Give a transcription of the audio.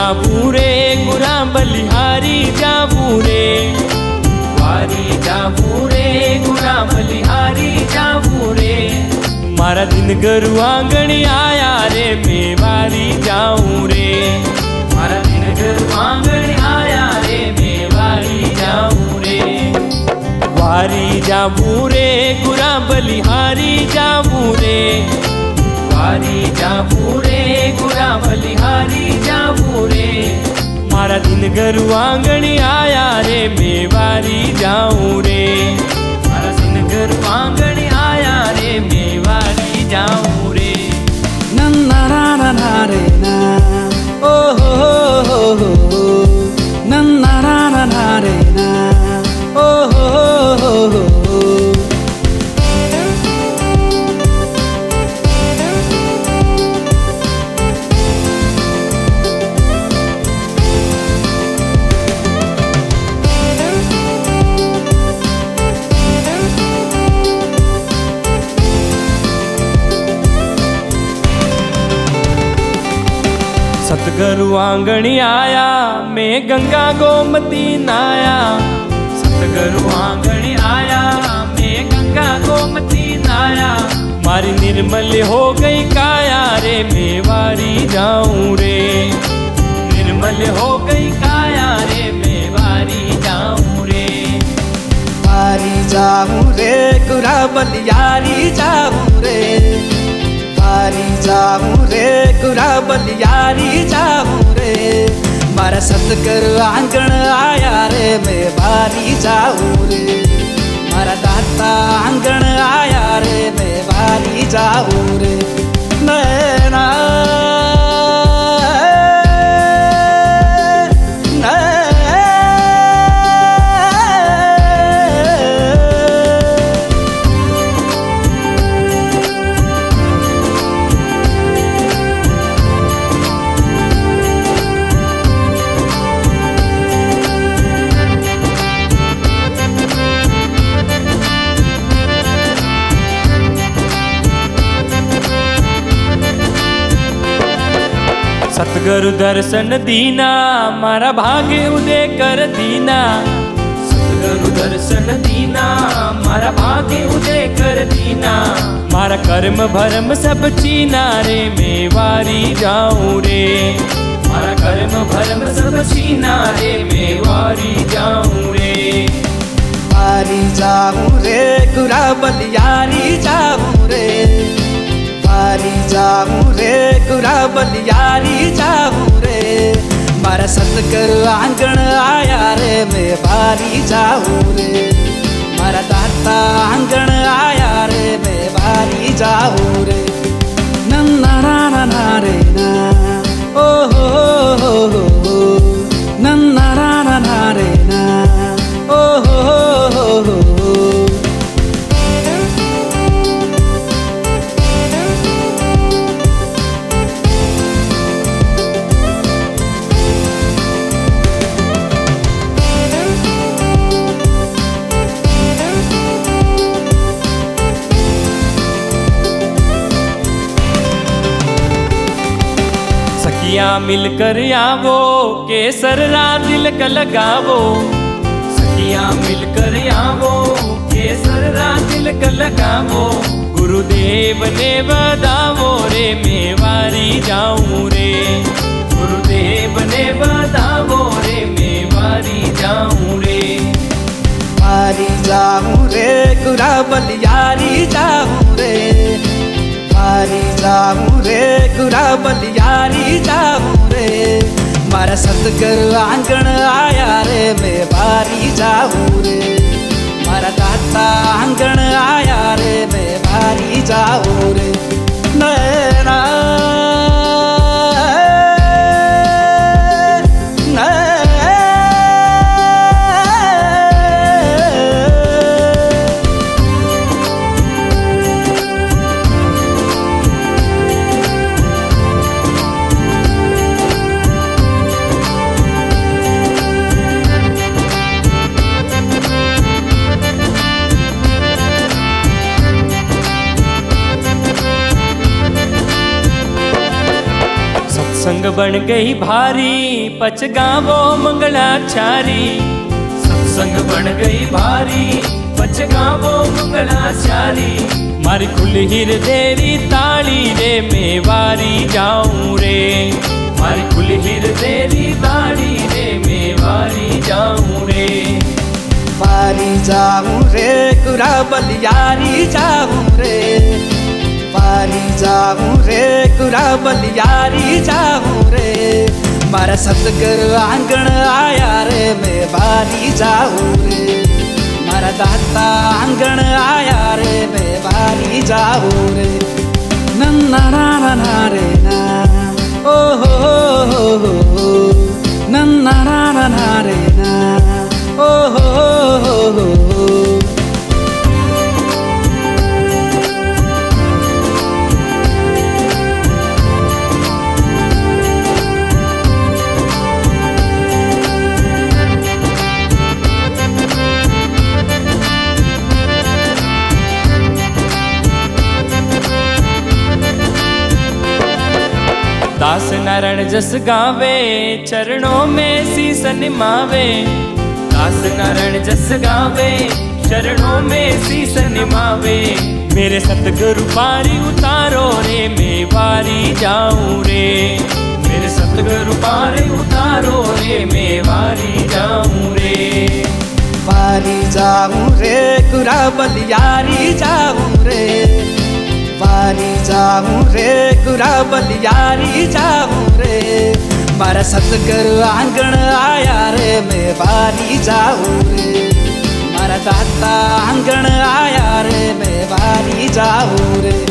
जाबू रे गुरा बलिहारी जाबू रे, वारी जाबू रे गुरा बलिहारी जाबू रे। मारा दिन गरु आंगणी आया रे मैं वारी जाऊं रे, मारा दिन गरु आंगणी आया रे मैं वारी जाऊं रे। वारी जाबू रे गुरा बलिहारी जाबू रे, वारी जाबू रे गुरा बलिहारी जाबू रे। मारा दिन गरु आंगणी आया रे मैं वारी जाऊं रे, मारा दिन गरु आंगणी आया रे मैं वारी जाऊं रे। नन्ना रा ना रे ना ओ हो नन्ना रा ना रे ना ओ हो। सतगुरु आंगणी आया मैं गंगा गोमती नाया, सतगुरु आंगणी आया मैं गंगा गोमती नाया। मारी निर्मल हो गई काया रे मैं वारी जाऊं रे, निर्मल हो गई काया रे मैं वारी जाऊं रे। वारी जाऊं रे गुरा बलियारी जाऊं रे, वारी जाऊं रे गुरा बलियारी जाऊं रे। मारा सतगुरु आंगण आया रे मैं वारी जाऊं रे, मारा दाता आंगण आया रे मैं वारी जाऊं रे। नैना सतगुरु दर्शन दीना मारा भाग्य उदय कर दीना, सतगुरु दर्शन दीना मारा भाग्य उदय कर दीना। मारा कर्म भरम सब चीना रे मैं वारी जाऊं रे, मारा कर्म भरम सब चीना रे मैं वारी जाऊं रे। वारी जाऊं रे गुरा बलियारी जाऊं रे, वारी जाऊं रे गुरा बलियारी जाऊं रे। मारा सतगुरु आंगण आया रे मैं वारी जाऊं रे, मारा दाता आंगण आया रे मैं वारी जाऊं रे। नन्ना रा ना रे ना ओ हो नन्ना रा ना रे ना ओ हो। सखियां मिलकर आवो केसर रा तिलक लगावो, सखियां मिलकर आवो केसर रा तिलक लगावो। गुरुदेव ने बतावो रे मैं वारी जाऊं रे, गुरुदेव ने बतावो रे मैं वारी जाऊं रे। वारी जाऊं रे गुरा बलियारी जाऊं रे, वारी जाऊं रे गुरा बलियारी जाऊं रे। मारा सतगुरु आंगण आया रे मैं वारी जाऊं रे, मारा दाता आंगण आया रे मैं वारी जाऊं रे। नैना सत्संग बन गई भारी, पच गावो मंगलाचारी। सत्संग बन गई भारी, पच गावो मंगलाचारी। मारी खुली हृदय ताली रे, मैं वारी जाऊं रे। मारी खुली हृदय ताली रे, मैं वारी जाऊं रे। वारी जाऊं रे गुरा बलियारी जाऊं रे। वारी जाऊं रे गुरा बलियारी जाऊं रे। मारा सतगुरु आंगण आया रे, मैं वारी जाऊं रे। मारा दाता आंगण आया रे, मैं वारी जाऊं रे। नन्ना ना ना ना रे ना, ओ हो नन्ना ना ना ना रे ना, ओ हो। दास नारायण जस गावे, चरणों में शीस निमावे। दास नारायण जस गावे, चरणों में शीस निमावे। मेरे सतगुरु पारी उतारो रे, मैं वारी जाऊं रे। मेरे सतगुरु पारी उतारो रे, मैं वारी जाऊं रे। वारी जाऊं रे गुरा बलियारी जाऊं रे। वारी जाऊं रे गुरा बलियारी जाऊं रे। मारा सतगुरु आंगण आया रे, मैं वारी जाऊं रे। मारा दाता आंगण आया रे, मैं वारी जाऊं रे।